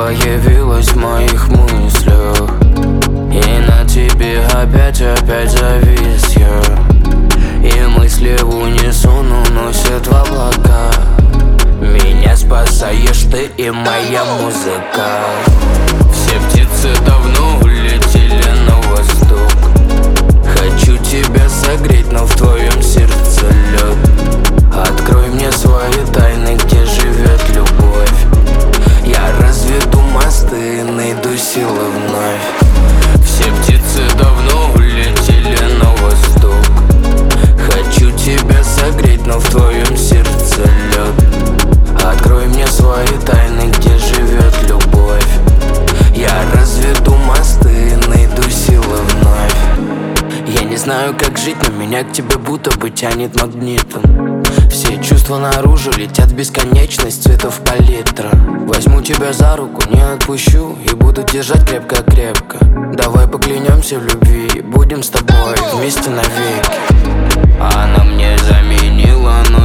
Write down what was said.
появилась в моих мыслях, и на тебе опять завис я. И мысли в унисон уносят в облака. Меня спасаешь ты и моя музыка. Все птицы давно улетели на восток. Хочу тебя согреть, но в твоем сердце лед. Открой мне свои тайны, где живет любовь. Я разведу мосты, найду силы вновь. Все птицы давно улетели на восток. Хочу тебя согреть, но в твоем сердце лед. Открой мне свои тайны, где живет любовь. Я разведу мосты, найду силы вновь. Я не знаю, как жить, но меня к тебе будто бы тянет магнитом. Все чувства наружу летят в бесконечность цветов палитра. Возьму тебя за руку, не отпущу и буду держать крепко-крепко. Давай поклянемся в любви, будем с тобой вместе навеки. Она мне заменила, но